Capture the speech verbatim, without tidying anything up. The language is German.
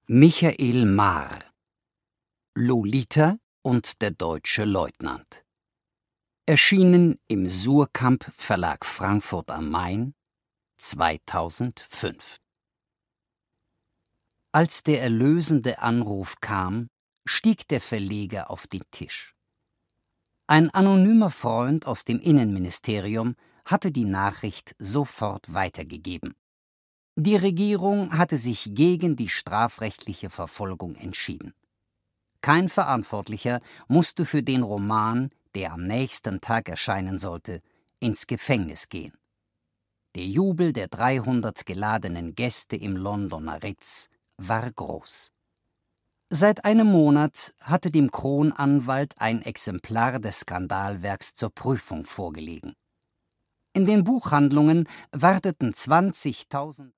Michael Maar. Lolita und der deutsche Leutnant. Erschienen im Suhrkamp Verlag Frankfurt am Main zweitausendfünf. Als der erlösende Anruf kam, stieg der Verleger auf den Tisch. Ein anonymer Freund aus dem Innenministerium hatte die Nachricht sofort weitergegeben. Die Regierung hatte sich gegen die strafrechtliche Verfolgung entschieden. Kein Verantwortlicher musste für den Roman, der am nächsten Tag erscheinen sollte, ins Gefängnis gehen. Der Jubel der dreihundert geladenen Gäste im Londoner Ritz war groß. Seit einem Monat hatte dem Kronanwalt ein Exemplar des Skandalwerks zur Prüfung vorgelegen. In den Buchhandlungen warteten zwanzigtausend